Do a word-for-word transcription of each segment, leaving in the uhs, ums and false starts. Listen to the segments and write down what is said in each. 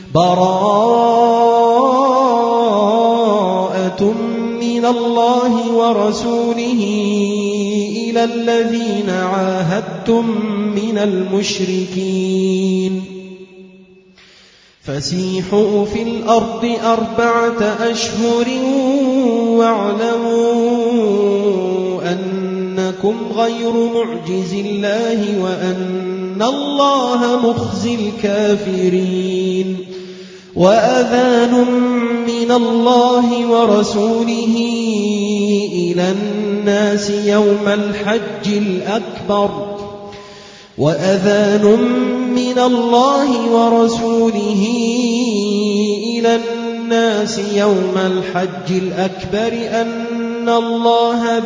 براءة من الله ورسوله إلى الذين عاهدتم من المشركين فسيحوا في الأرض أربعة أشهر واعلموا أنكم غير معجز الله وأن الله مخزي الكافرين وأذان من الله ورسوله إلى الناس يوم الحج الأكبر وأذان من الله ورسوله إلى الناس يوم الحج الأكبر أن الله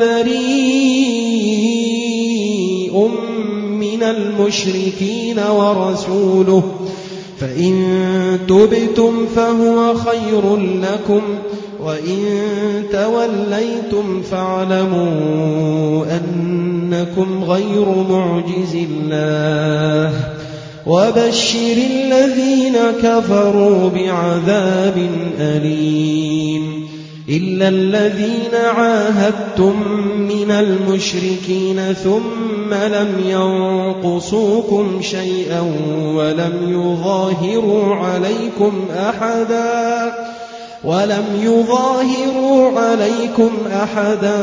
بريء من المشركين ورسوله فإن تبتم فهو خير لكم وإن توليتم فاعلموا أنكم غير معجز الله وبشر الذين كفروا بعذاب أليم إلا الذين عاهدتم من المشركين ثم لم ينقصوكم شيئا ولم يظاهروا عليكم أحدا ولم يظاهروا عليكم أحدا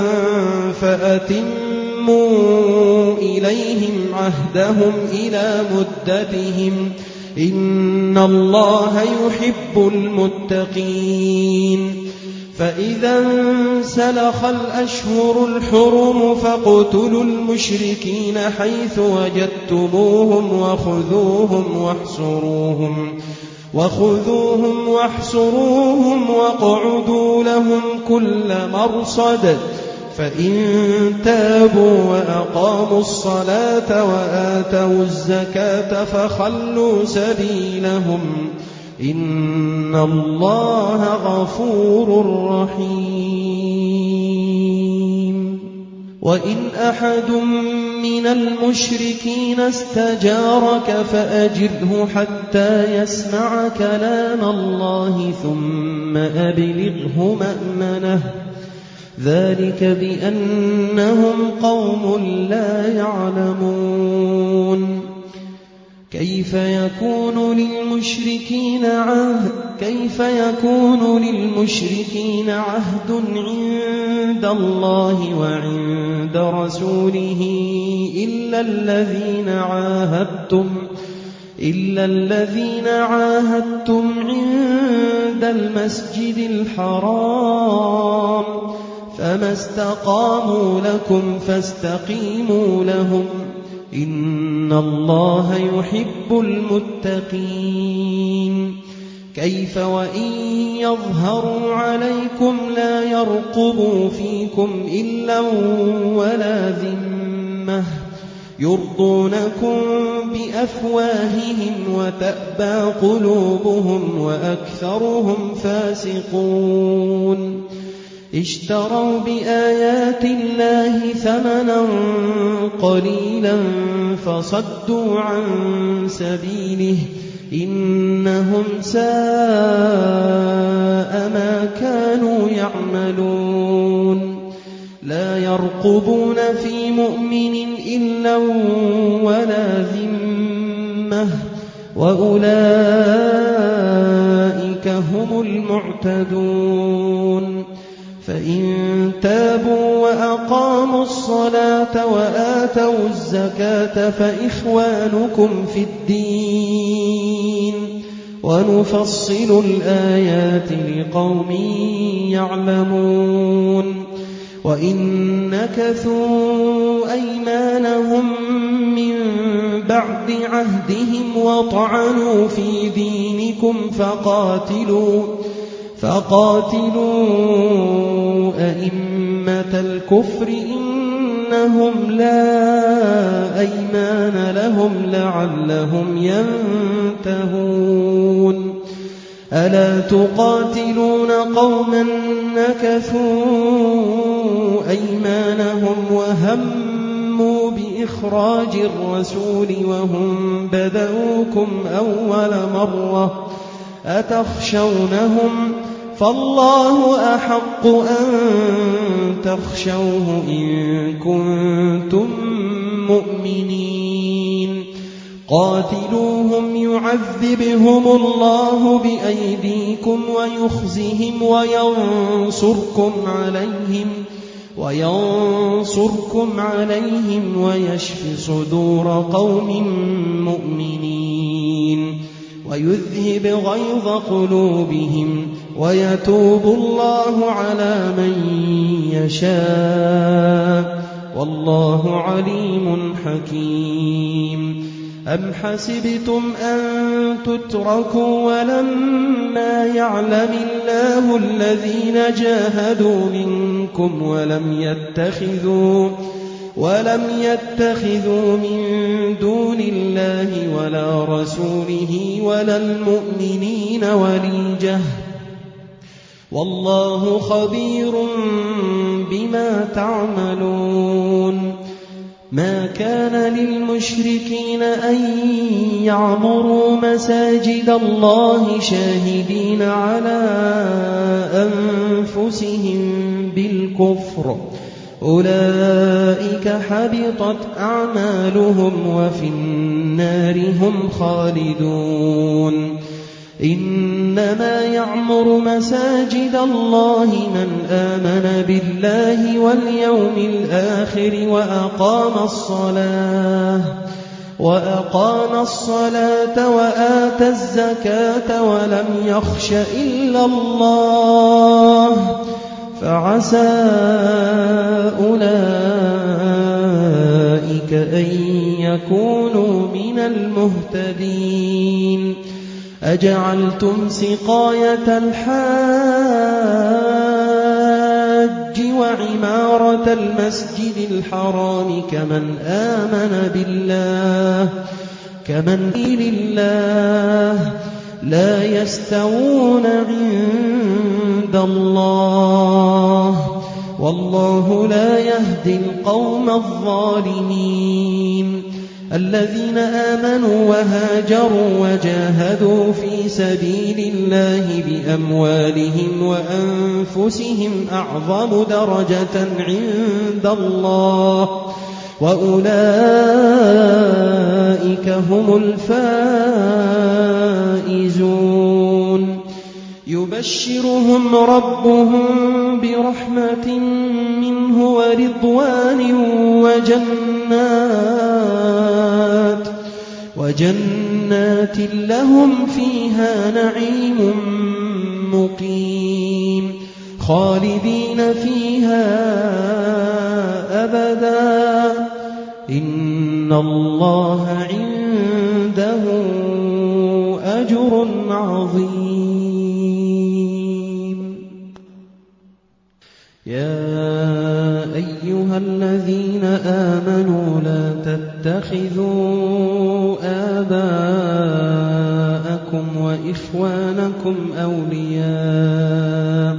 فأتموا إليهم عهدهم إلى مدتهم إن الله يحب المتقين فإذا انسلخ الأشهر الحرم فاقتلوا المشركين حيث وجدتموهم وخذوهم واحصروهم وخذوهم واحصروهم واقعدوا لهم كل مرصد فإن تابوا وأقاموا الصلاة وآتوا الزكاة فخلوا سبيلهم إن الله غفور رحيم وإن أحد من المشركين استجارك فأجره حتى يسمع كلام الله ثم أبلغه مأمنه ذلك بأنهم قوم لا يعلمون كيف يكون للمشركين عهد كيف يكون للمشركين عهد عند الله وعند رسوله إلا الذين عاهدتم إلا الذين عاهدتم عند المسجد الحرام فما استقاموا لكم فاستقيموا لهم إن الله يحب المتقين كيف وإن يظهروا عليكم لا يرقبوا فيكم إلا ولا ذمة يرضونكم بأفواههم وتأبى قلوبهم وأكثرهم فاسقون اشتروا بآيات الله ثمنا قليلا فصدوا عن سبيله إنهم ساء ما كانوا يعملون لا يرقبون في مؤمن إلا ولا ذمة وأولئك هم المعتدون فإن تابوا وأقاموا الصلاة وآتوا الزكاة فإخوانكم في الدين ونفصل الآيات لقوم يعلمون وإن نكثوا أيمانهم من بعد عهدهم وطعنوا في دينكم فقاتلوا فقاتلوا أئمة الكفر إنهم لا أيمان لهم لعلهم ينتهون ألا تقاتلون قوما نكثوا أيمانهم وهموا بإخراج الرسول وهم بدؤوكم أول مرة أتخشونهم فالله أحق أن تخشوه إن كنتم مؤمنين قاتلوهم يعذبهم الله بأيديكم ويخزهم وينصركم عليهم وينصركم عليهم ويشف صدور قوم مؤمنين ويذهب غيظ قلوبهم ويتوب الله على من يشاء والله عليم حكيم أم حسبتم أن تتركوا ولما يعلم الله الذين جاهدوا منكم ولم يتخذوا ولم يتخذوا من دون الله ولا رسوله ولا المؤمنين وليجة والله خبير بما تعملون ما كان للمشركين أن يعمروا مساجد الله شاهدين على أنفسهم بالكفر أولئك حبطت أعمالهم وفي النار هم خالدون إنما يعمر مساجد الله من آمن بالله واليوم الآخر وأقام الصلاة وأقام الصلاة وآتى الزكاة ولم يخش إلا الله فعسى أولئك أن يكونوا من المهتدين أجعلتم سقاية الحاج وعمارة المسجد الحرام كمن آمن بالله كمن لله لا يستوون عند الله والله لا يهدي القوم الظالمين الذين آمنوا وهاجروا وجاهدوا في سبيل الله بأموالهم وأنفسهم أعظم درجة عند الله وأولئك هم الفائزون يبشرهم ربهم برحمة منه ورضوان وجنات وجنات لهم فيها نعيم مقيم خالدين فيها أبدا إن الله عنده أجر عظيم يا أيها الذين آمنوا لا تتخذوا آباءكم وإخوانكم أولياء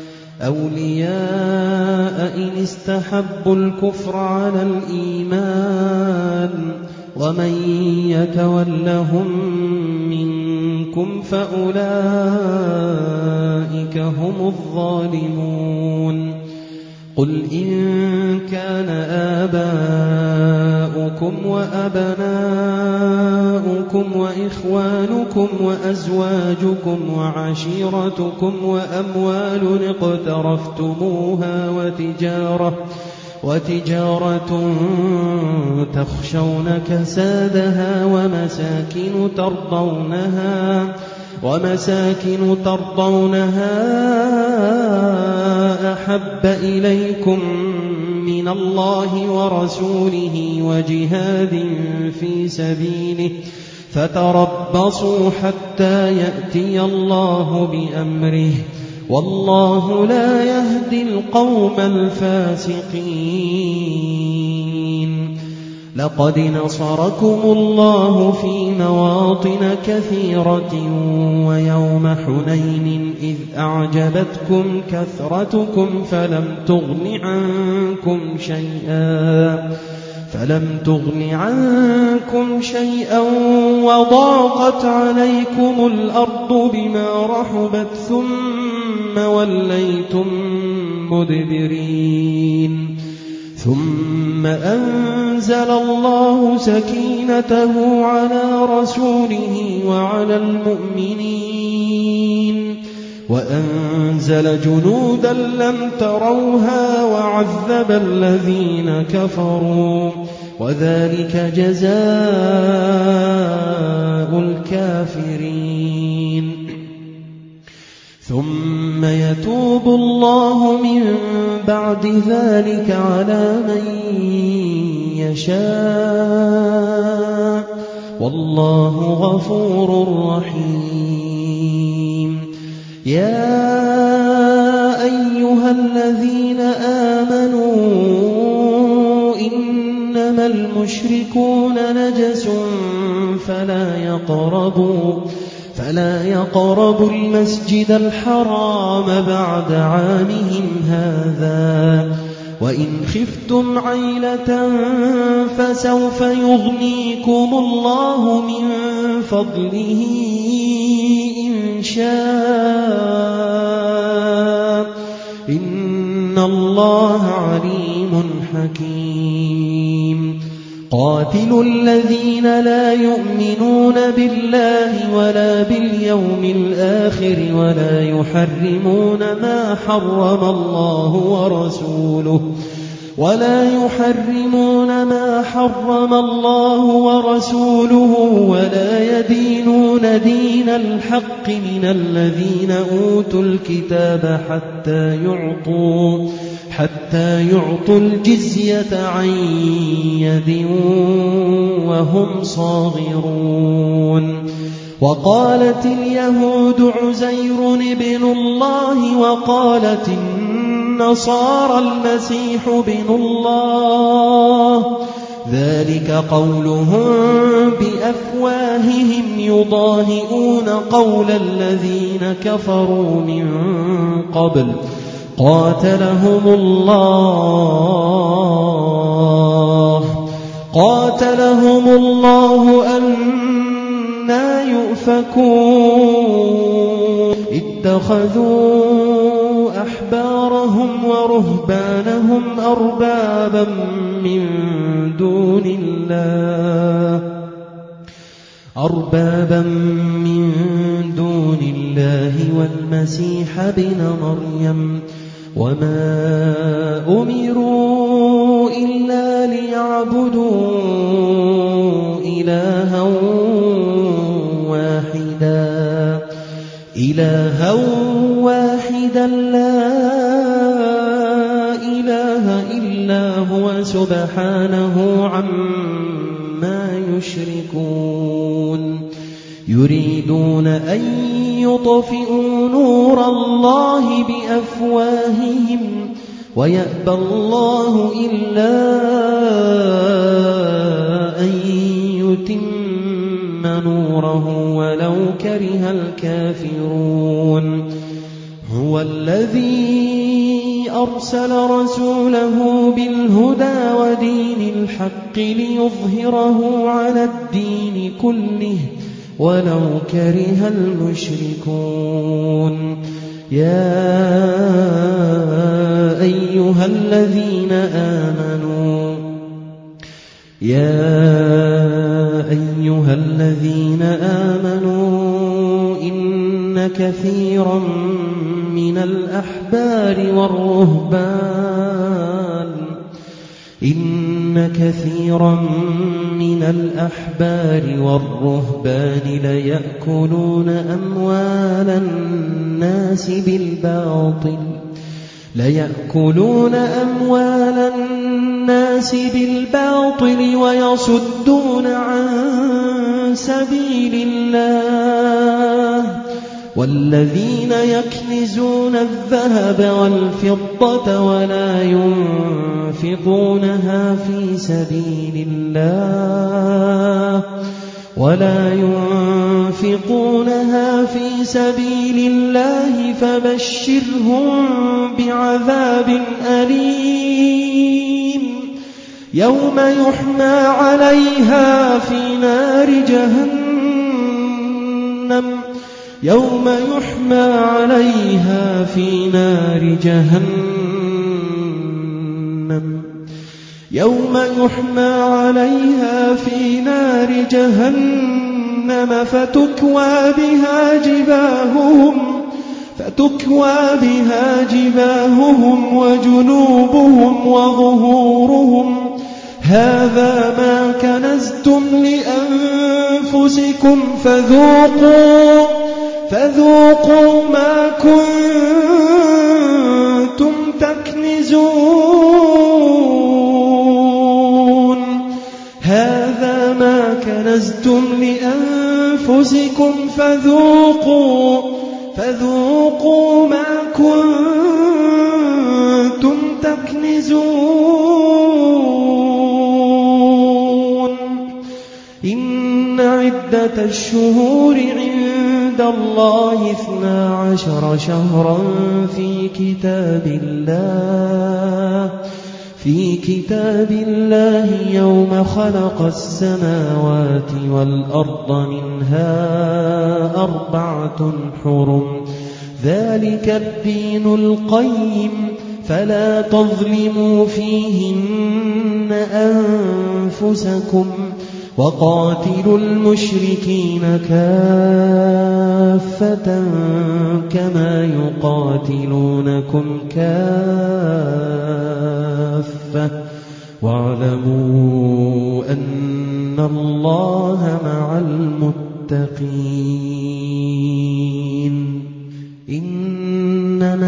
أولياء إن استحبوا الكفر على الإيمان ومن يتولهم منكم فأولئك هم الظالمون قل إن كان آباؤكم وأبناؤكم وإخوانكم وأزواجكم وعشيرتكم وأموال اقترفتموها وتجارة وتجارة تخشون كسادها ومساكن ترضونها ومساكن ترضونها أحب إليكم من الله ورسوله وجهاد في سبيله فتربصوا حتى يأتي الله بأمره والله لا يهدي القوم الفاسقين لقد نصركم الله في مواطن كثيرة ويوم حنين إذ أعجبتكم كثرتكم فلم تغن عنكم شيئا فلم تغن عنكم شيئا وضاقت عليكم الأرض بما رحبت ثم وليتم مدبرين ثم أنزل الله سكينته على رسوله وعلى المؤمنين وأنزل جنودا لم تروها وعذب الذين كفروا وذلك جزاء الكافرين ثم يتوب الله من بعد ذلك على من يشاء والله غفور رحيم يا أيها الذين آمنوا إنما المشركون نجس فلا يقربوا فلا يقربوا المسجد الحرام بعد عامهم هذا وإن خفتم عيلة فسوف يغنيكم الله من فضله إن شاء إن الله عليم حكيم قاتلوا الذين لا يؤمنون بالله ولا باليوم الآخر ولا يحرمون ما حرم الله ورسوله ولا يحرمون ما حرم الله ورسوله ولا يدينون دين الحق من الذين أوتوا الكتاب حتى يعطوا حتى يعطوا الجزية عن يد وهم صاغرون وقالت اليهود عزير ابن الله وقالت النصارى المسيح ابن الله ذلك قولهم بأفواههم يضاهئون قول الذين كفروا من قبل قاتلهم الله قاتلهم الله أنى يؤفكون اتخذوا أحبارهم ورهبانهم أربابا من دون الله أربابا من دون الله والمسيح ابن مريم وما أمروا إلا ليعبدوا إلها واحدا إلها واحدا لا إله إلا هو سبحانه عما يشركون يريدون أن يطفئوا نور الله بأفواههم ويأبى الله إلا أن يتم نوره ولو كره الكافرون هو الذي أرسل رسوله بالهدى ودين الحق ليظهره على الدين كله ولو كره المشركون يا أيها الذين آمنوا يا أيها الذين آمنوا إن كثيرا من الأحبار والرهبان إن كثيرا من الأحبار والرهبان ليأكلون أموال الناس بالباطل ليأكلون أموال الناس بالباطل ويصدون عن سبيل الله والذين يكنزون الذهب والفضة ولا ينفقونها في سبيل الله ولا ينفقونها في سبيل الله فبشرهم بعذاب أليم يوم يحمى عليها في نار جهنم يوم يحمى عليها في نار جهنم يوم يحمى عليها في نار جهنم فتكوى بها جباههم فتكوى بها جباههم وجنوبهم وظهورهم هذا ما كنزتم لأنفسكم فذوقوا فذوقوا ما كنتم تكنزون هذا ما كنزتم لأنفسكم فذوقوا فذوقوا ما كنتم تكنزون إن عدة الشهور عند الله اثنا عشر شهرا في كتاب الله في كتاب الله يوم خلق السماوات والأرض منها أربعة حرم ذلك الدين القيم فلا تظلموا فيهن أنفسكم وقاتلوا المشركين كافة كما يقاتلونكم كافة واعلموا أن الله مع المتقين إنما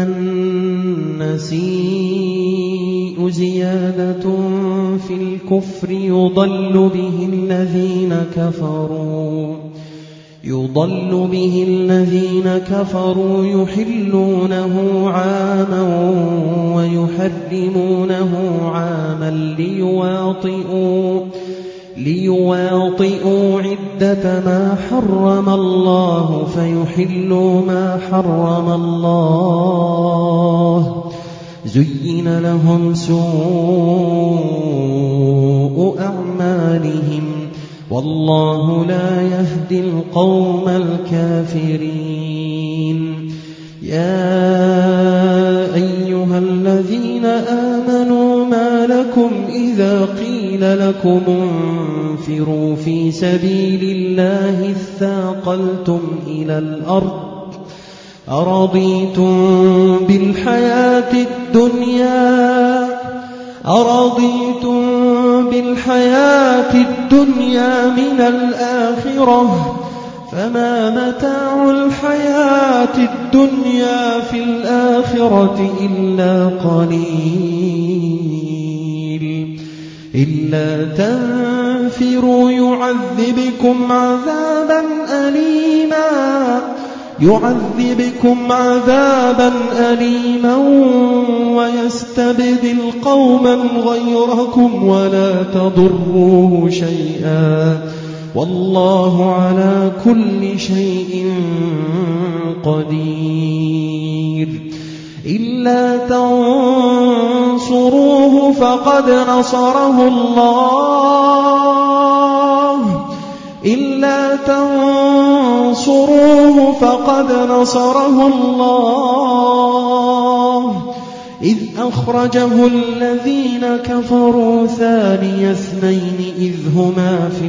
النسيء زيادة في الكفر يضل به الذين كفروا يضل به الذين كفروا يحلونه عاما ويحرمونه عاما ليواطئوا ليواطئوا عدة ما حرم الله فيحلوا ما حرم الله زين لهم سوء أعمالهم والله لا يهدي القوم الكافرين يا أيها الذين آمنوا ما لكم إذا قيل لكم انفروا في سبيل الله اثاقلتم إلى الأرض أرضيتم بالحياة الدنيا أرضيتم بالحياة الدنيا من الآخرة فما متاع الحياة الدنيا في الآخرة إلا قليل إلا تنفروا يعذبكم عذابا أليما يعذبكم عذابا أليما ويستبدل قوما غيركم ولا تضروه شيئا والله على كل شيء قدير إلا تنصروه فقد نصره الله إلا تنصروه فقد نصره الله إذ أخرجه الذين كفروا ثاني اثنين إذ هما في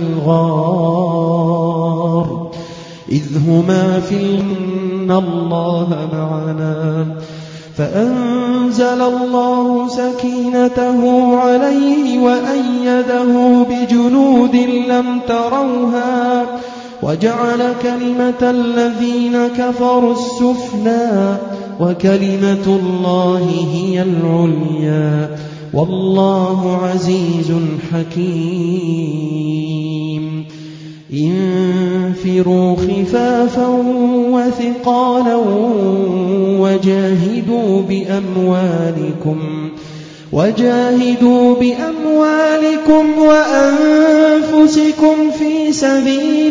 الغار إذ هما في إن الله معنا فأنزل الله سكينته عليه وأيده بجنود لم تروها وجعل كلمة الذين كفروا السفلى وكلمة الله هي العليا والله عزيز حكيم انفروا خفافا وثقالا وجاهدوا بأموالكم وجاهدوا بأموالكم وأنفسكم في سبيل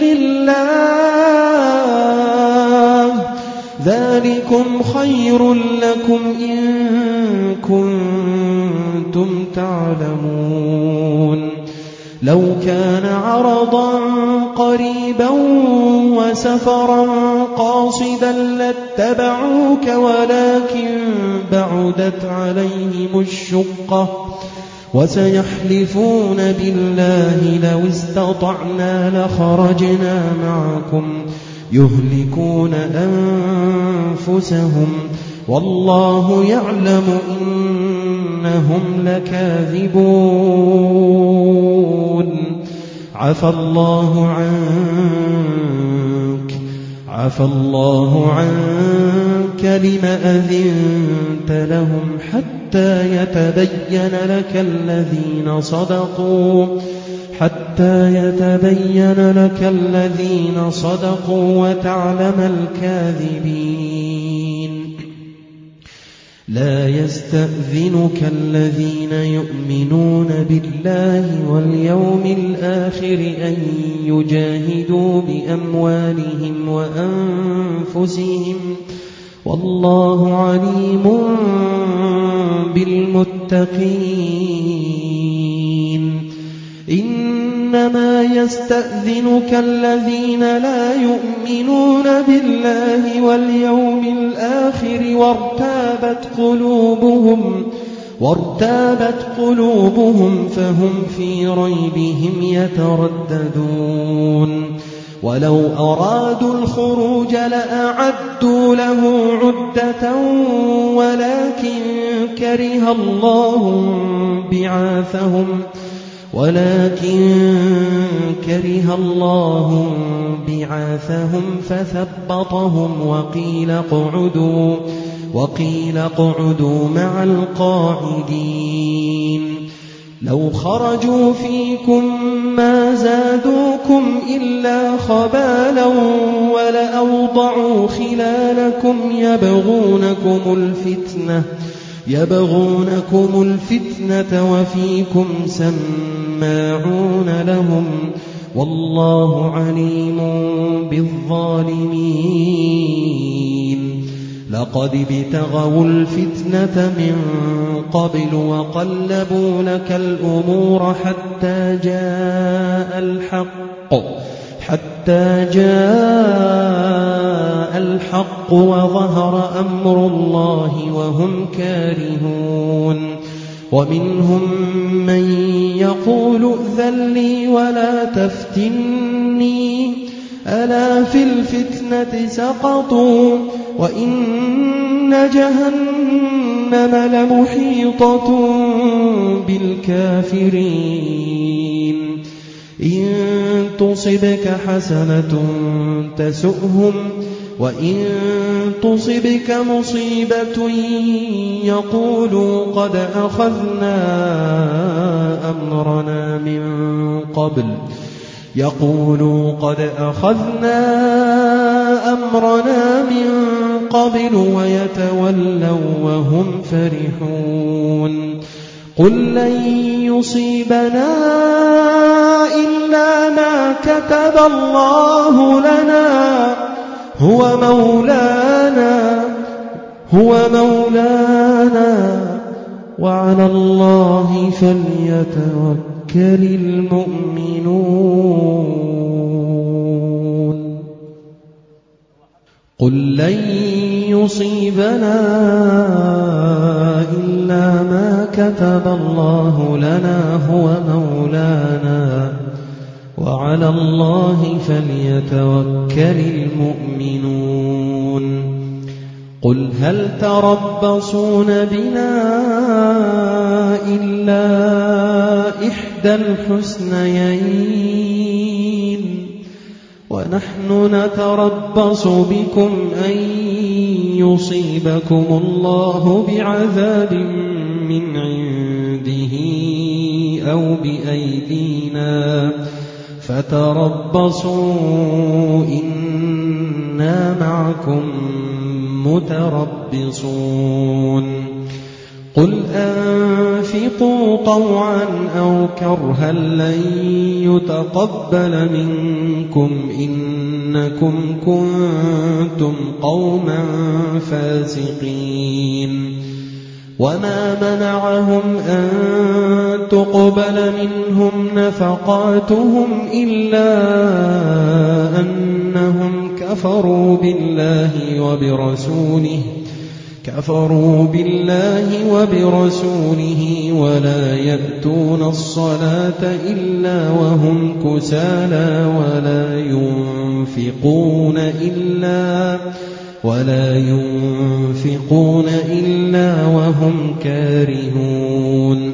الله ذلكم خير لكم إن كنتم كنتم تعلمون لو كان عرضا قريبا وسفرا قاصدا لاتبعوك ولكن بعدت عليهم الشقة وسيحلفون بالله لو استطعنا لخرجنا معكم يهلكون أنفسهم والله يعلم إنهم لكاذبون عفى الله عنك عفى الله عنك لم أذنت لهم حتى يتبين لك الذين صدقوا حتى يتبين لك الذين صدقوا وتعلم الكاذبين لا يستأذنك الذين يؤمنون بالله واليوم الآخر أن يجاهدوا بأموالهم وأنفسهم والله عليم بالمتقين إنما يستأذنك الذين لا يؤمنون بالله واليوم الآخر وارتابت قلوبهم وارتابت قلوبهم فهم في ريبهم يترددون ولو أرادوا الخروج لأعدوا له عدة ولكن كره الله بعاثهم ولكن كره الله بعاثهم فثبطهم وقيل اقعدوا وقيل اقعدوا مع القاعدين لو خرجوا فيكم ما زادوكم إلا خبالا ولأوضعوا خلالكم يبغونكم الفتنة يبغونكم الفتنة وفيكم سماعون لهم والله عليم بالظالمين لقد ابتغوا الفتنة من قبل وقلبوا لك الأمور حتى جاء الحق حتى جاء الحق وظهر أمر الله وهم كارهون ومنهم من يقول ائذن لي ولا تفتني ألا في الفتنة سقطوا وإن جهنم لمحيطة بالكافرين إن تصبك حسنة تسؤهم وإن تصبك مصيبة يقولوا قد أخذنا أمرنا من قبل يقولوا قد أخذنا أمرنا من قبل ويتولوا وهم فرحون قل لن يصيبنا إلا ما كتب الله لنا هو مولانا هو مولانا وعلى الله فليتوكل المؤمنون قل لن يصيبنا إلا ما كتب الله لنا هو مولانا وعلى الله فليتوكل المؤمنون قل هل تربصون بنا إلا إحدى الحسنيين ونحن نتربص بكم أن يصيبكم الله بعذاب من عنده أو بأيدينا فتربصوا إنا معكم متربصون قل أنفقوا طوعا أو كرها لن يتقبل منكم إنكم كنتم قوما فاسقين وما منعهم أن تقبل منهم نفقاتهم إلا أنهم كفروا بالله وبرسوله كفروا بالله وبرسوله ولا يأتون الصلاة إلا وهم كسالى ولا ينفقون إلا ولا ينفقون إلا وهم كارهون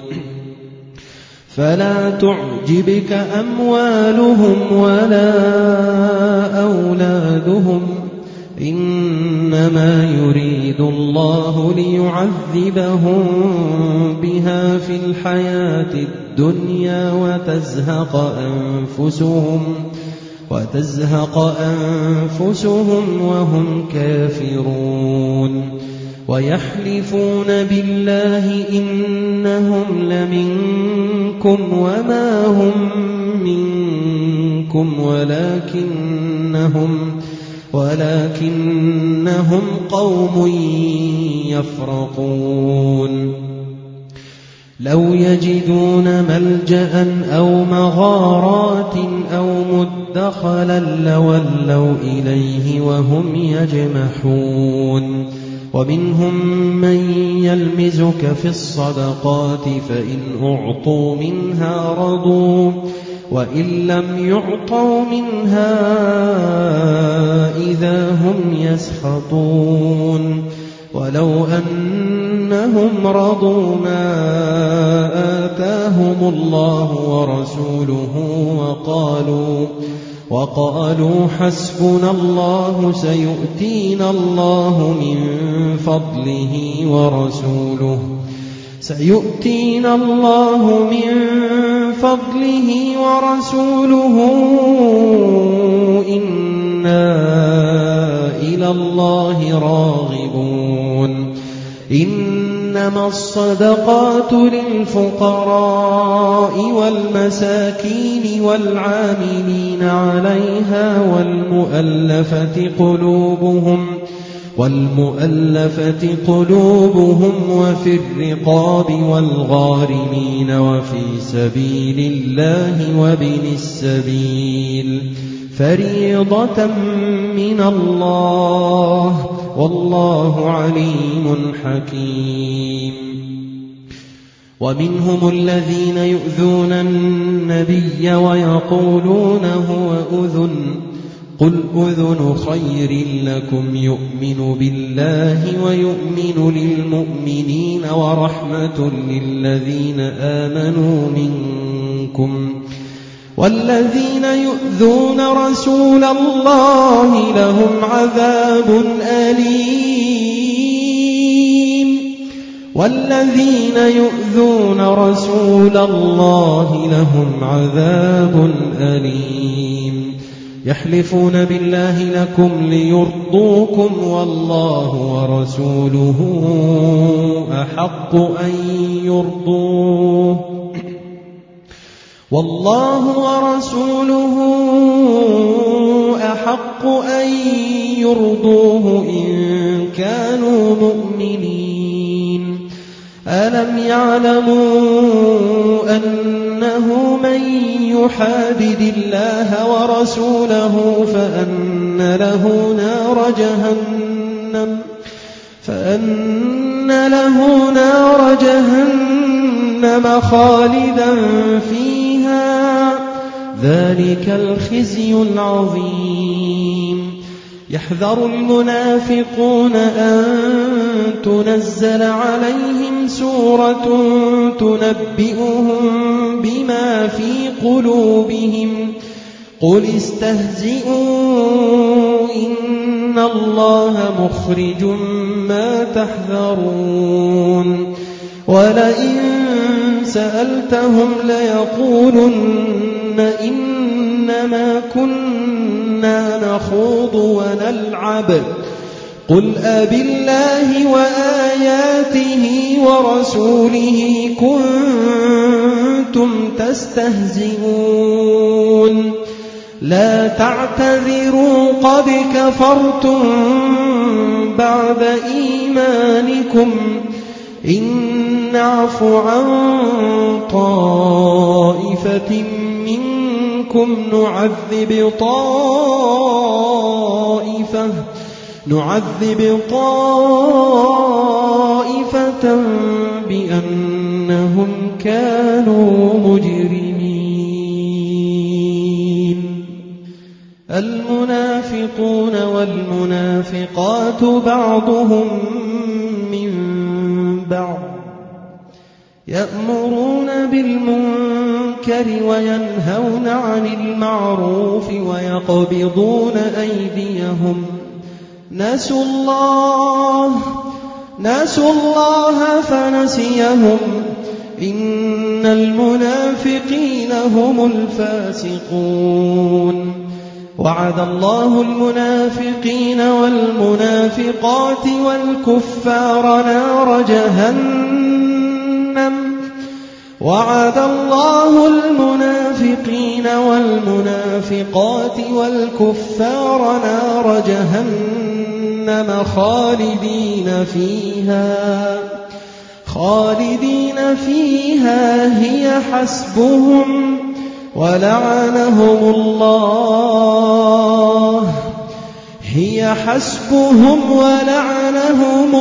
فلا تعجبك أموالهم ولا أولادهم إنما يريد الله ليعذبهم بها في الحياة الدنيا وتزهق أنفسهم وتزهق أنفسهم وهم كافرون ويحلفون بالله إنهم لمنكم وما هم منكم ولكنهم ولكنهم قوم يفرقون لو يجدون ملجأ أو مغارات أو مدخلا لولوا إليه وهم يجمحون ومنهم من يلمزك في الصدقات فإن أعطوا منها رضوا وإن لم يعطوا منها إذا هم يسخطون ولو أنهم رضوا ما آتاهم الله ورسوله وقالوا وقالوا حسبنا الله سيؤتينا الله من فضله ورسوله سيؤتينا الله من فضله ورسوله إنا إلى الله راغبون إنما الصدقات للفقراء والمساكين والعاملين عليها والمؤلفة قلوبهم والمؤلفة قلوبهم وفي الرقاب والغارمين وفي سبيل الله وابن السبيل فريضة من الله والله عليم حكيم ومنهم الذين يؤذون النبي ويقولون هو أذن قل أذن خير لكم يؤمن بالله ويؤمن للمؤمنين ورحمة للذين آمنوا منكم والذين يؤذون رسول الله لهم عذاب أليم والذين يؤذون رسول الله لهم عذاب أليم يحلفون بالله لكم ليرضوكم والله ورسوله أحق أن يرضوه والله ورسوله أحق أن يرضوه إن كانوا مؤمنين ألم يعلموا أنه من يحادد الله ورسوله فأن له نار جهنم فأن له نار جهنم خالدا فيها ذلك الخزي العظيم يحذر المنافقون أن تنزل عليهم سورة تنبئهم بما في قلوبهم قل استهزئوا إن الله مخرج ما تحذرون ولئن سألتهم ليقولن إنما كنا نخوض ونلعب قل أبالله وآياته ورسوله كنتم تستهزئون لا تعتذروا قد كفرتم بعد إيمانكم إن نعف عن طائفة منكم نعذب طائفة نعذب طائفة بأنهم كانوا مجرمين. المنافقون والمنافقات بعضهم من بعض يأمرون بالمنكر وينهون عن المعروف ويقبضون أيديهم نسوا الله نسوا الله فنسيهم إن المنافقين هم الفاسقون. وعد الله المنافقين والمنافقات والكفار نار جهنم وعد الله المنافقين والمنافقات والكفار نار جهنم خالدين فيها خالدين فيها هي حسبهم ولعنهم الله هي حسبهم ولعنهم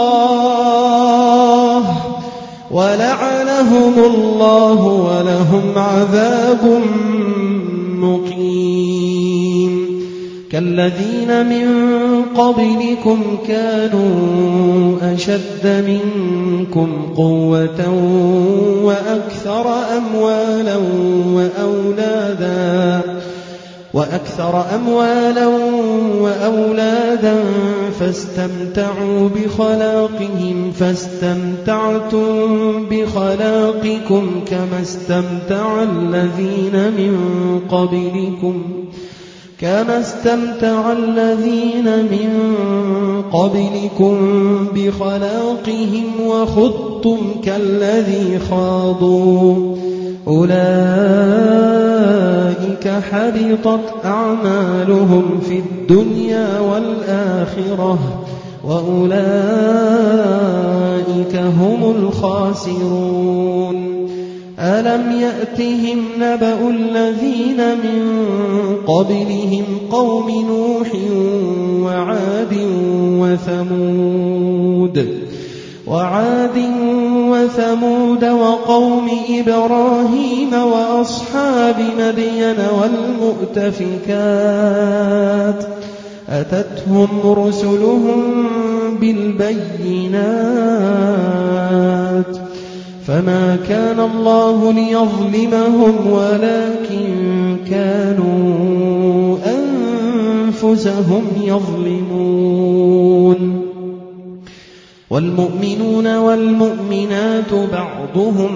الله ولعنهم الله ولهم عذاب مقيم. كالذين من قبلكم كانوا أشد منكم قوة وأكثر أموالا وأولادا وأكثر أموالا وأولادا فاستمتعوا بخلاقهم فاستمتعتم بخلاقكم كما استمتع الذين من قبلكم كما استمتع الذين من قبلكم بخلاقهم وخضتم كالذي خاضوا أولئك حبطت أعمالهم في الدنيا والآخرة وأولئك هم الخاسرون. ألم يأتهم نبأ الذين من قبلهم قوم نوح وعاد وثمود وعاد وثمود وقوم إبراهيم وأصحاب مدين والمؤتفكات أتتهم رسلهم بالبينات فما كان الله ليظلمهم ولكن كانوا أنفسهم يظلمون. والمؤمنون والمؤمنات بعضهم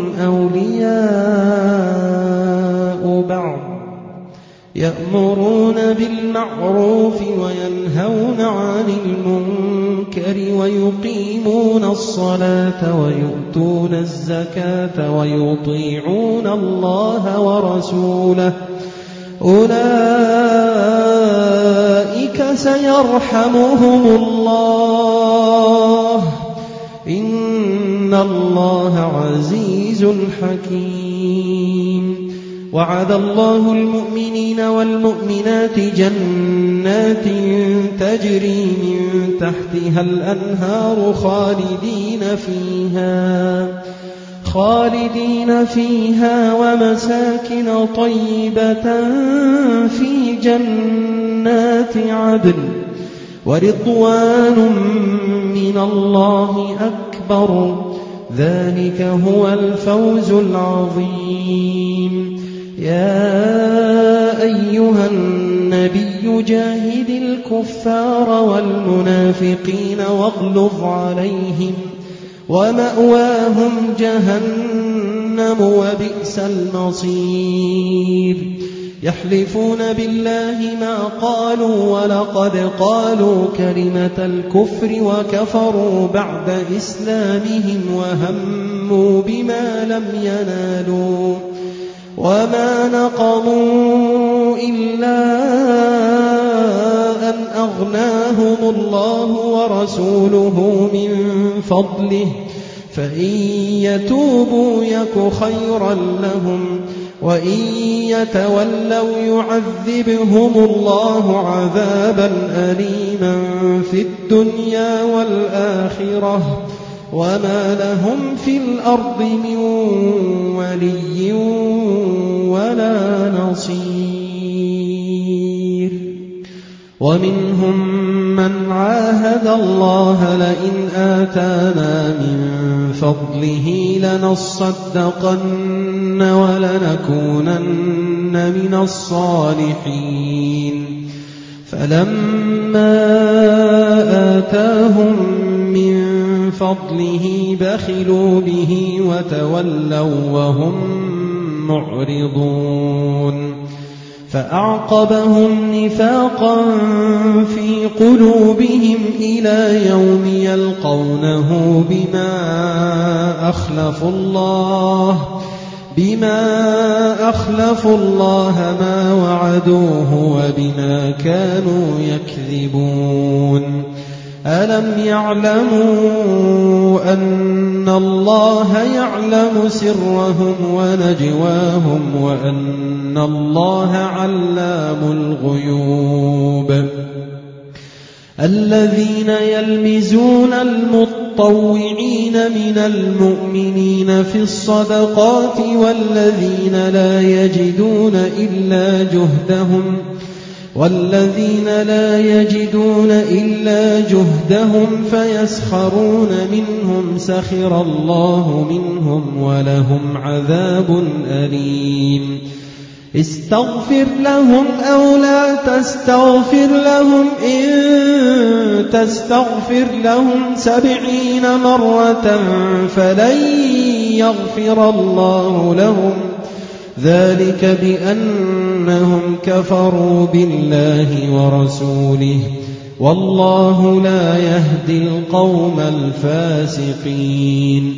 أولياء بعض يأمرون بالمعروف وينهون عن المنكر ويقيمون الصلاة ويؤتون الزكاة ويطيعون الله ورسوله أولئك سيرحمهم الله إن الله عزيز حكيم. وعد الله المؤمنين والمؤمنات جنات تجري من تحتها الأنهار خالدين فيها خالدين فيها ومساكن طيبة في جنات عدن ورضوان من الله أكبر ذلك هو الفوز العظيم. يا أيها النبي جاهد الكفار والمنافقين واغلظ عليهم ومأواهم جهنم وبئس المصير. يحلفون بالله ما قالوا ولقد قالوا كلمة الكفر وكفروا بعد إسلامهم وهموا بما لم ينالوا وما نقموا إلا أن أغناهم الله ورسوله من فضله فإن يتوبوا يك خيرا لهم وإن يتولوا يعذبهم الله عذابا أليما في الدنيا والآخرة وما لهم في الأرض من ولي ولا نصير. ومنهم من عاهد الله لئن آتانا من فضله لنصدقن ولنكونن من الصالحين فلما آتاهم من فضله بخلوا به وتولوا وهم معرضون فأعقبهم نفاقا في قلوبهم إلى يوم يلقونه بما أخلفوا الله بما أخلفوا الله ما وعدوه وبما كانوا يكذبون. ألم يعلموا أن الله يعلم سرهم ونجواهم وأن الله علام الغيوب. الذين يلمزون المطوعين من المؤمنين في الصدقات والذين لا يجدون إلا جهدهم والذين لا يجدون إلا جهدهم فيسخرون منهم سخر الله منهم ولهم عذاب أليم. استغفر لهم أو لا تستغفر لهم إن تستغفر لهم سبعين مرة فلن يغفر الله لهم ذلك بأنهم كفروا بالله ورسوله والله لا يهدي القوم الفاسقين.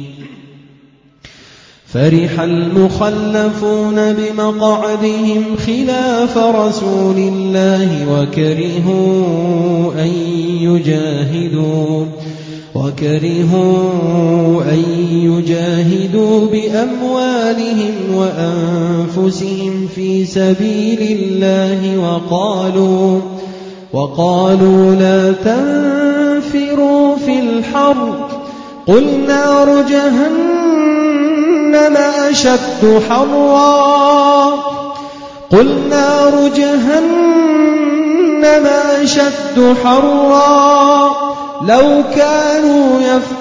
فرح المخلفون بمقعدهم خلاف رسول الله وكرهوا أن يجاهدوا وكرهوا أن يجاهدوا بأموالهم وأنفسهم في سبيل الله وقالوا وقالوا لا تنفروا في الحر قل نار جهنم أشد حرا قل نار جهنم أشد حرا لو كانوا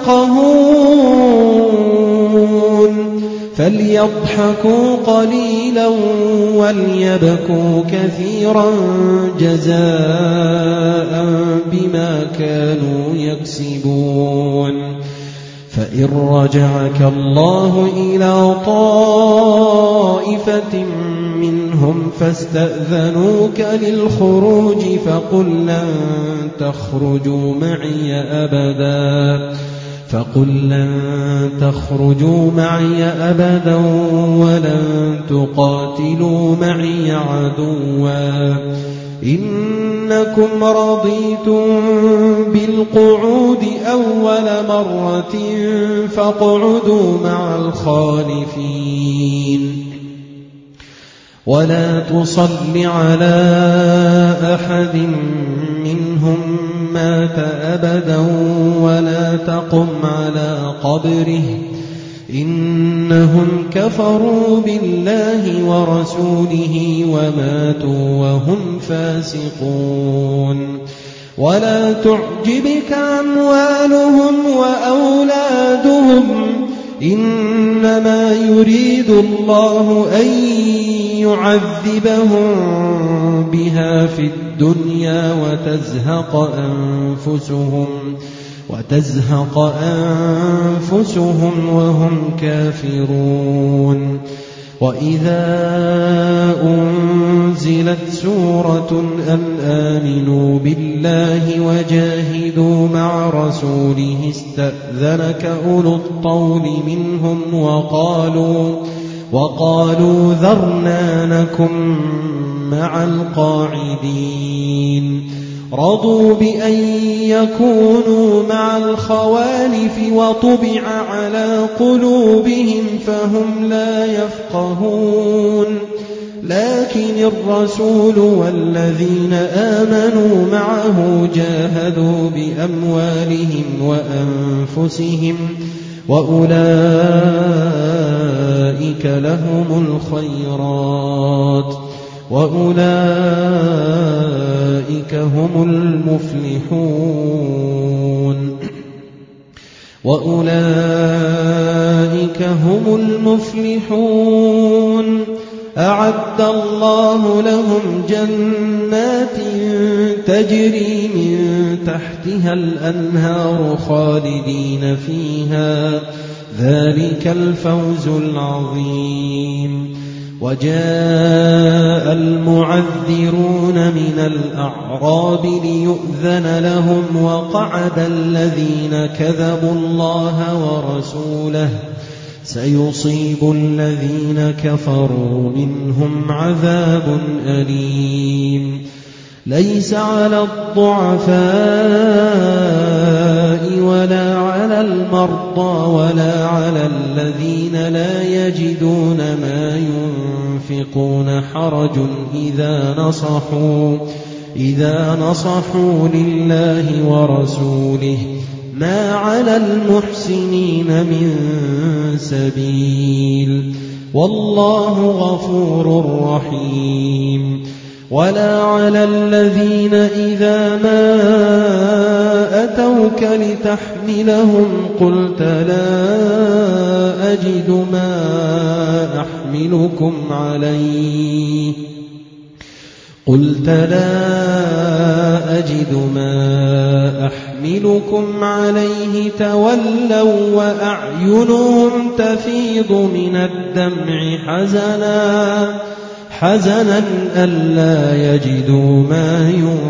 يفقهون فليضحكوا قليلا وليبكوا كثيرا جزاء بما كانوا يكسبون. فإن رجعك الله إلى طائفة منهم فاستأذنوك للخروج فقل لن تخرجوا معي أبدا فقل لن تخرجوا معي أبدا ولن تقاتلوا معي عدوا إنكم رضيتم بالقعود أول مرة فاقعدوا مع الخالفين ولا تصل على أحد منهم مات أبدا ولا تقم على قبره إنهم كفروا بالله ورسوله وماتوا وهم فاسقون. ولا تعجبك أموالهم وأولادهم إنما يريد الله أن يعذبهم بها في الدنيا وتزهق أنفسهم وتزهق أنفسهم وهم كافرون. وإذا أنزلت سورة أن آمنوا بالله وجاهدوا مع رسوله استأذنك أولو الطول منهم وقالوا وقالوا ذرنا نكن مع القاعدين رضوا بأن يكونوا مع الخوالف وطبع على قلوبهم فهم لا يفقهون لكن الرسول والذين آمنوا معه جاهدوا بأموالهم وأنفسهم وأولئك لهم الخيرات وأولئك هم المفلحون وأولئك هم المفلحون أعد الله لهم جنات تجري من تحتها الأنهار خالدين فيها ذلك الفوز العظيم وجاء المعذرون من الأعراب ليؤذن لهم وقعد الذين كذبوا الله ورسوله سيصيب الذين كفروا منهم عذاب أليم ليس على الضعفاء ولا على المرضى ولا على الذين لا يجدون ما ينفقون حرج إذا نصحوا إذا نصحوا لله ورسوله ما على المحسنين من سبيل والله غفور رحيم ولا على الذين إذا ما أتوك لتحملهم قلت لا أجد ما أحملكم عليه قلت لا أجد ما أحملكم عليه تولوا وأعينهم تفيض من الدمع حزنا حزنا ألا يجدوا ما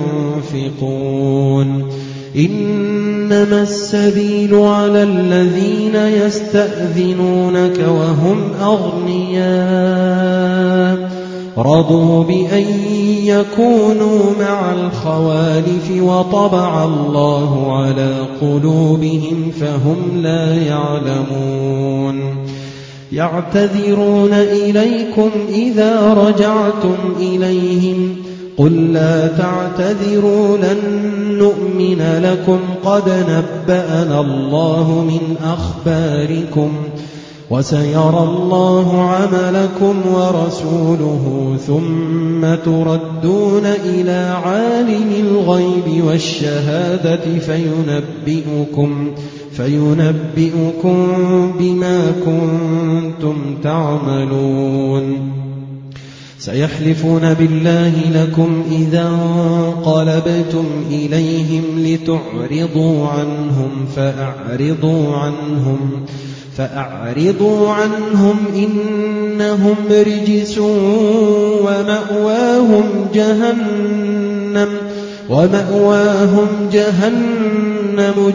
ينفقون إنما السبيل على الذين يستأذنونك وهم أغنياء رضوا بأن يكونوا مع الخوالف وطبع الله على قلوبهم فهم لا يعلمون يعتذرون إليكم إذا رجعتم إليهم قل لا تعتذروا لن نؤمن لكم قد نبأنا الله من أخباركم وسيرى الله عملكم ورسوله ثم تردون إلى عالم الغيب والشهادة فينبئكم فينبئكم بما كنتم تعملون سيحلفون بالله لكم إذا انقلبتم إليهم لتعرضوا عنهم فأعرضوا عنهم فأعرضوا عنهم إنهم رجس ومأواهم جهنم ومأواهم جهنم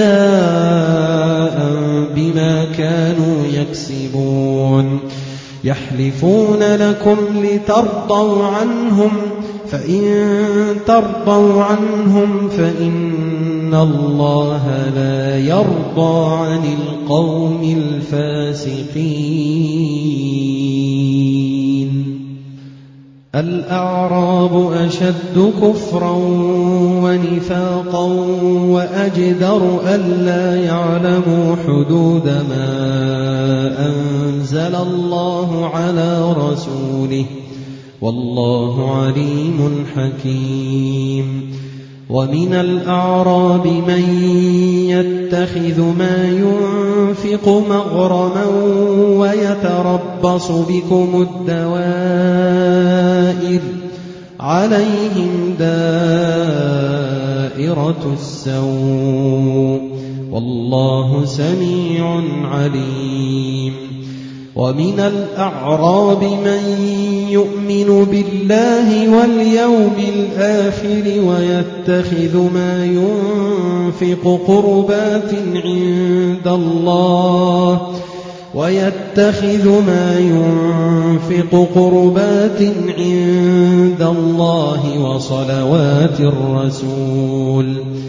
جزاء بما كانوا يكسبون يحلفون لكم لترضوا عنهم فإن ترضوا عنهم فإن الله لا يرضى عن القوم الفاسقين الأعراب أشد كفرا ونفاقا وأجدر ألا يعلموا حدود ما أنزل الله على رسوله والله عليم حكيم ومن الأعراب من يتخذ ما ينفق مغرما ويتربص بكم الدوائر عليهم دائرة السوء والله سميع عليم ومن الأعراب من يؤمن بالله واليوم الآخر ويتخذ ما ينفق قربات عند الله ويتخذ ما ينفق قربات عند الله وصلوات الرسول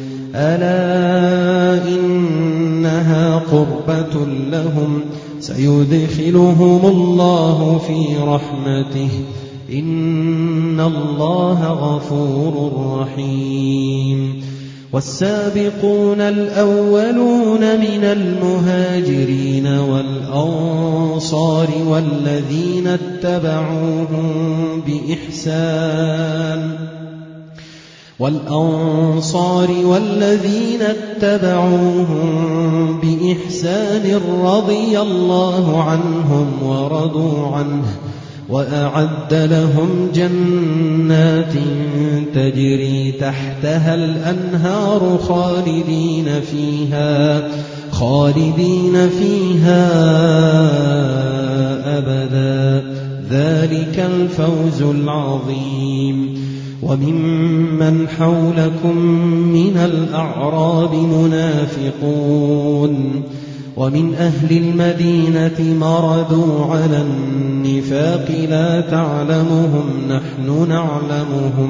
ألا إنها قربة لهم سيدخلهم الله في رحمته إن الله غفور رحيم والسابقون الأولون من المهاجرين والأنصار والذين اتبعوهم بإحسان والأنصار والذين اتبعوهم بإحسان رضي الله عنهم ورضوا عنه وأعد لهم جنات تجري تحتها الأنهار خالدين فيها خالدين فيها أبدا ذلك الفوز العظيم وممن حولكم من الأعراب منافقون ومن أهل المدينة مردوا على النفاق لا تعلمهم نحن نعلمهم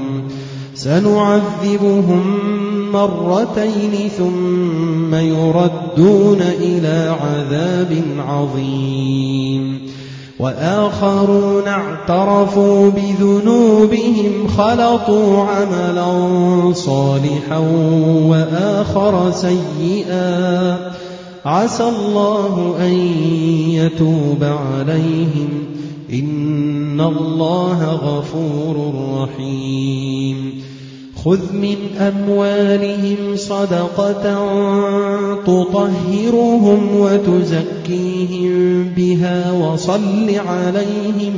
سنعذبهم مرتين ثم يردون إلى عذاب عظيم وآخرون اعترفوا بذنوبهم خلطوا عملا صالحا وآخر سيئا عسى الله أن يتوب عليهم إن الله غفور رحيم خذ من أموالهم صدقة تطهرهم وتزكيهم بها وصل عليهم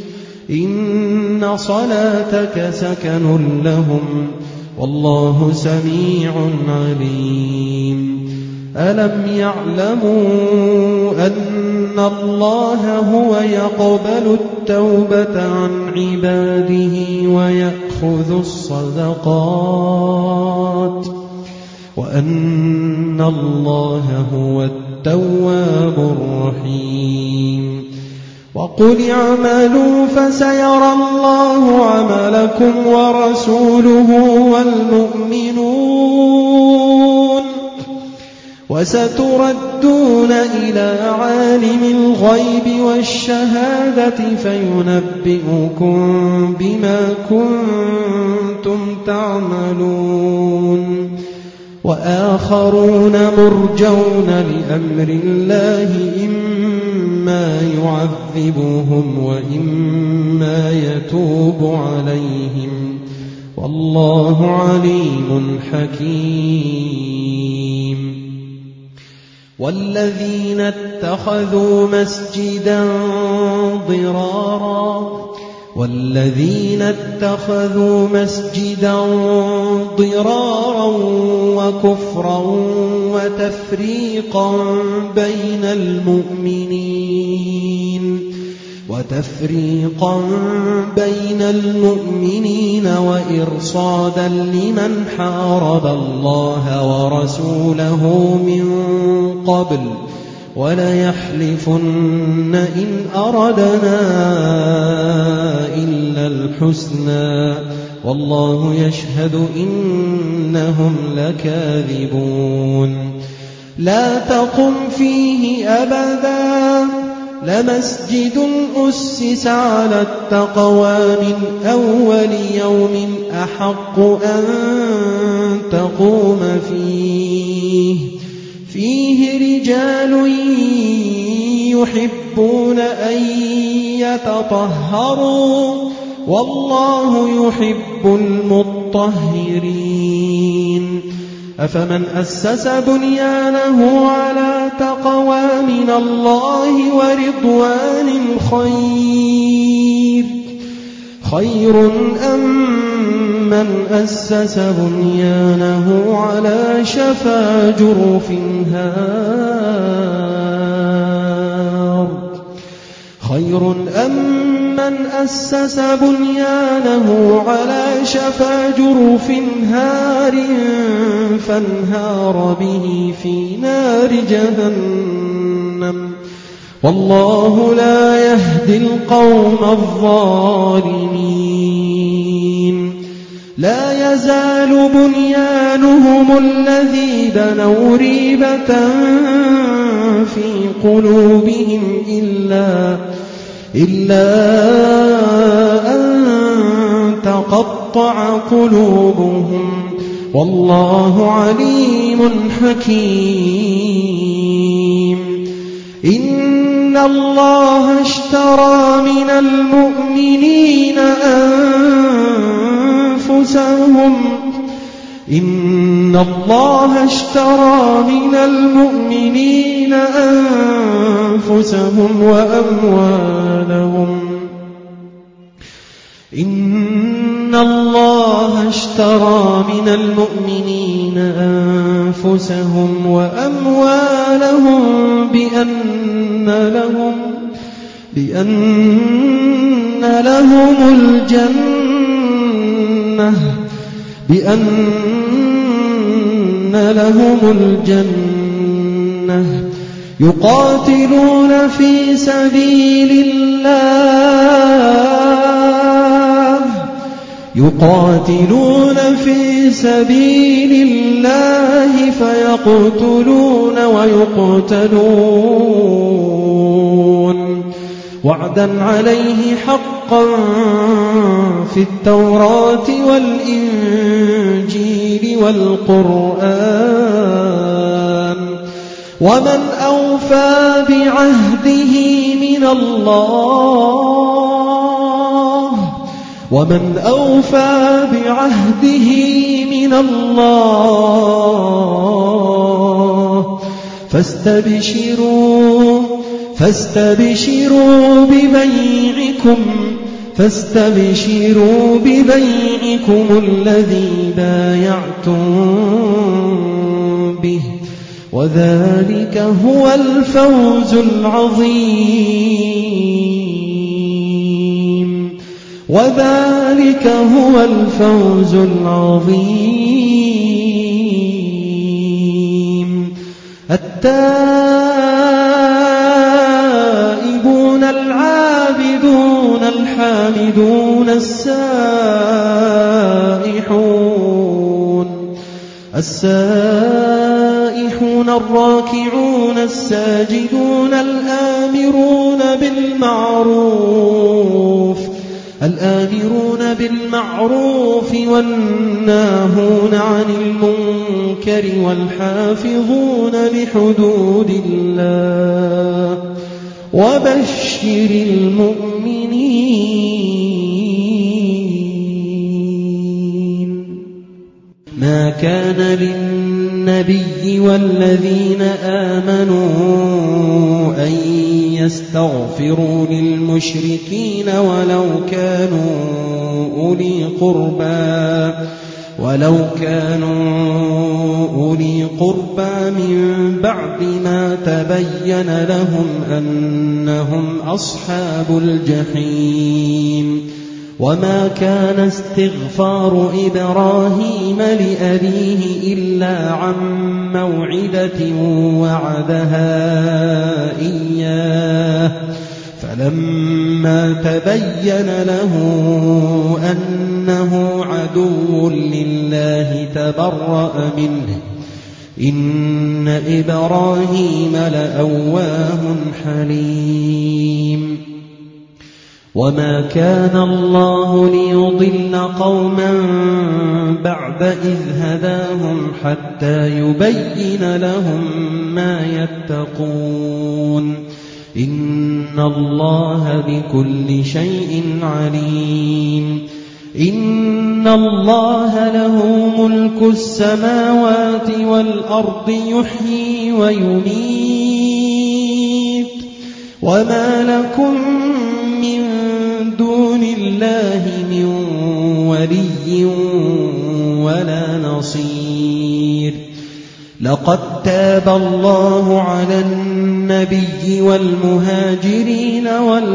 إن صلاتك سكن لهم والله سميع عليم ألم يعلموا أن الله هو يقبل التوبة عن عباده ويأخذ الصدقات وأن الله هو التواب الرحيم وقل اعملوا فسيرى الله عملكم ورسوله والمؤمنون وستردون إلى عالم الغيب والشهادة فينبئكم بما كنتم تعملون وآخرون مرجون لأمر الله إما يعذبهم وإما يتوب عليهم والله عليم حكيم والذين اتخذوا مسجدا ضرارا والذين اتخذوا مسجدا ضرارا وكفرا وتفريقا بين المؤمنين وتفريقا بين المؤمنين وإرصادا لمن حارب الله ورسوله من قبل وليحلفن إن أردنا إلا الحسنى والله يشهد إنهم لكاذبون لا تقم فيه أبدا لمسجد أسس على التقوى من أول يوم أحق أن تقوم فيه فيه رجال يحبون أن يتطهروا والله يحب المطهرين أفمن أسس بنيانه على تقوى من الله ورضوان خير خير أم من أسس بنيانه على شفا جرف هار خير أم من أسس بنيانه على شفا جرف هار فانهار به في نار جهنم والله لا يهدي القوم الظالمين لا يزال بنيانهم الذي بنوا ريبة في قلوبهم إلا, إلا أن تقطع قلوبهم والله عليم حكيم إن الله اشترى من المؤمنين أنفسهم إن الله اشترى من المؤمنين أنفسهم وأموالهم إن الله اشترى من المؤمنين أنفسهم وأموالهم بأن لهم بأن لهم الجنة بأن لهم الجنة يقاتلون في سبيل الله يقاتلون في سبيل الله فيقتلون ويقتلون وعدا عليه حقا في التوراة والإنجيل والقرآن ومن أوفى بعهده من الله ومن أوفى بعهده من الله فاستبشروا فاستبشروا ببيعكم فاستبشروا ببيعكم الذي بايعتم به وذلك هو الفوز العظيم وذلك هو الفوز العظيم التائبون العابدون الحامدون السائحون السائحون الراكعون الساجدون الآمرون بالمعروف الآمرون بالمعروف والناهون عن المنكر والحافظون لحدود الله وبشر المؤمنين ما كان للنبي والذين آمنوا أن يستغفروا للمشركين ولو كانوا أولي قربى ولو كانوا أولي قربى من بعد ما تبين لهم أنهم أصحاب الجحيم وما كان استغفار إبراهيم لأبيه إلا عن موعدة وعدها إياه فلما تبين له أنه عدو لله تبرأ منه إن إبراهيم لأواه حليم وما كان الله ليضل قوما بعد إذ هداهم حتى يبين لهم ما يتقون إن الله بكل شيء عليم إن الله له ملك السماوات والأرض يحيي ويميت وما لكم من دون الله من ولي ولا نصير لقد تاب الله على النبي والمهاجرين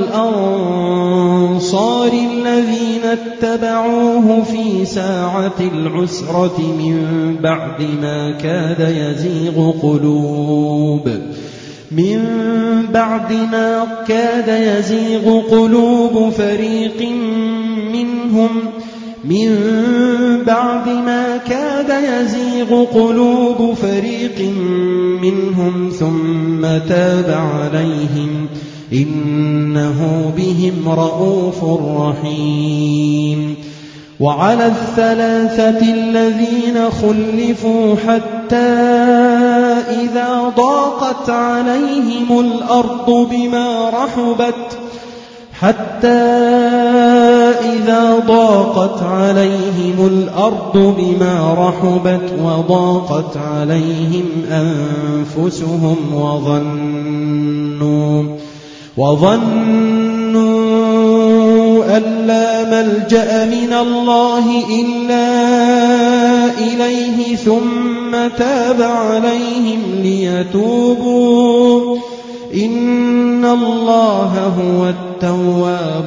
والأنصار الذين اتبعوه في ساعة العسرة من بعد ما كاد يزيغ قلوب من بعد ما كاد يزيغ قلوب فريق منهم من بعد ما كاد يزيغ قلوب فريق منهم ثم تاب عليهم إنه بهم رءوف رحيم. وعلى الثلاثة الذين خلفوا حتى إذا ضاقت عليهم الأرض بما رحبت حتى إذا ضاقت عليهم الأرض بما رحبت وضاقت عليهم أنفسهم وظنوا وظنوا أن لا ملجأ من الله إلا إليه ثم تاب عليهم ليتوبوا إن الله هو التواب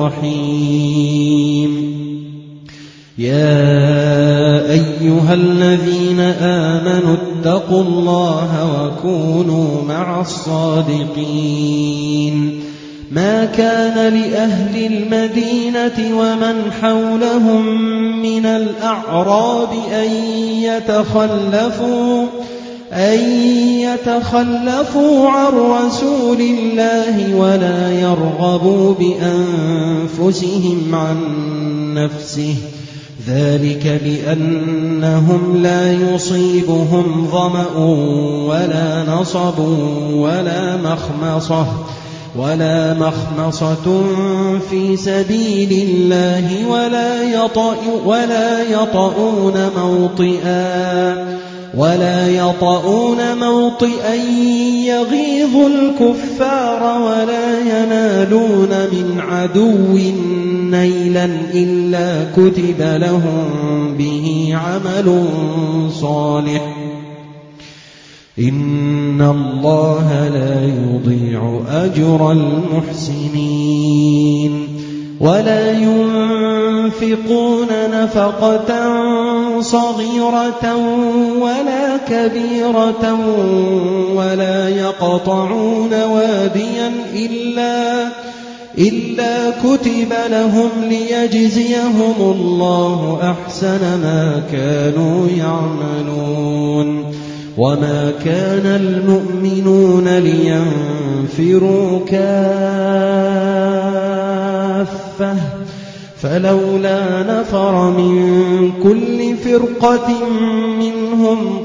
الرحيم. يا أيها الذين آمنوا اتقوا الله وكونوا مع الصادقين. ما كان لأهل المدينة ومن حولهم من الأعراب أن يتخلفوا أن يتخلفوا عن رسول الله ولا يرغبوا بأنفسهم عن نفسه ذلك بأنهم لا يصيبهم ظمأ ولا نصب ولا مخمصة ولا مخمصة في سبيل الله ولا يطأ ولا يطؤون موطئا ولا يطؤون موطئا يغيظ الكفار ولا ينالون من عدو نيلا إلا كتب لهم به عمل صالح إن الله لا يضيع أجر المحسنين. ولا ينفقون نفقة صغيرة ولا كبيرة ولا يقطعون واديا إلا إلا كتب لهم ليجزيهم الله أحسن ما كانوا يعملون. وما كان المؤمنون لينفروا كافة فلولا نفر من كل فرقة منهم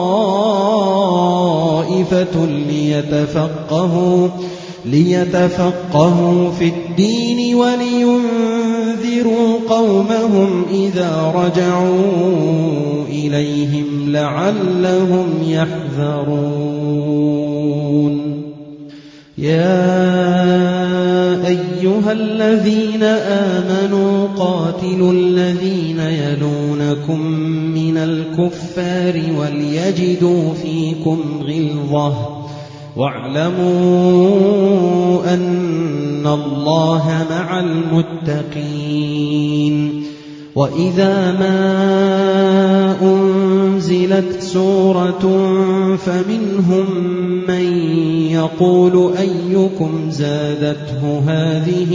طائفة ليتفقهوا ليتفقهوا في الدين ولينذروا قومهم إذا رجعوا إليهم لعلهم يحذرون. يا أيها الذين آمنوا قاتلوا الذين يلونكم من الكفار وليجدوا فيكم غلظة واعلموا أن الله مع المتقين. وإذا ما أنزلت سورة فمنهم من يقول أيكم زادته هذه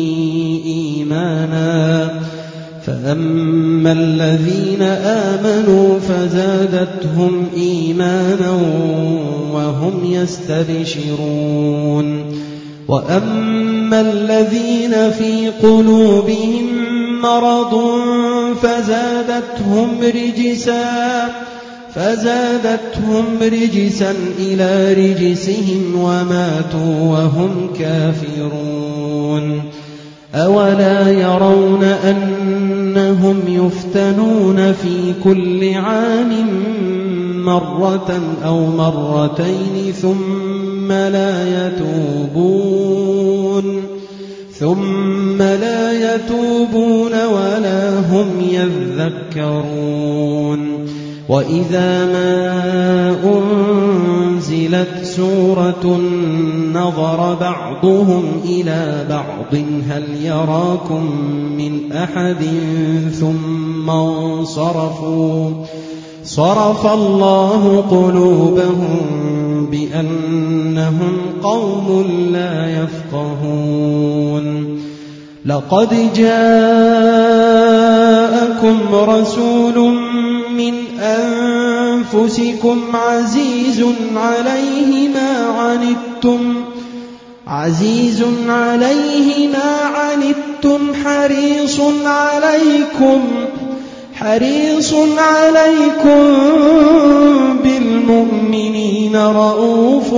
إيمانا فأما الذين آمنوا فزادتهم إيمانا وهم يستبشرون. وأما الذين في قلوبهم مرض فزادتهم رجسا فزادتهم رجسا إلى رجسهم وماتوا وهم كافرون. أولا يرون أنهم يفتنون في كل عام مرة أو مرتين ثم لا يتوبون ثم لا يتوبون ولا هم يذكرون. وإذا ما أنزلت سورة نظر بعضهم إلى بعض هل يراكم من أحد ثم انصرفوا صرف الله قلوبهم بأنهم قوم لا يفقهون لقد جاءكم رسول من أنفسكم عزيز عليه ما عنتم عزيز عليه ما عنتم حريص عليكم حريص عليكم بالمؤمنين رؤوف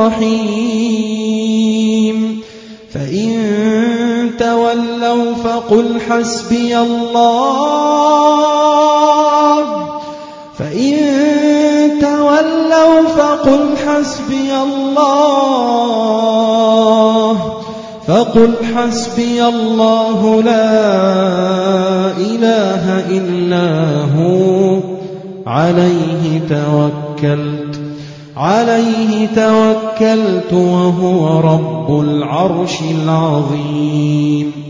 رحيم فإن تولوا فقل حسبي الله فإن تولوا فقل حسبي الله فقل حسبي الله لا إله إلا هو عليه توكلت عليه توكلت وهو رب العرش العظيم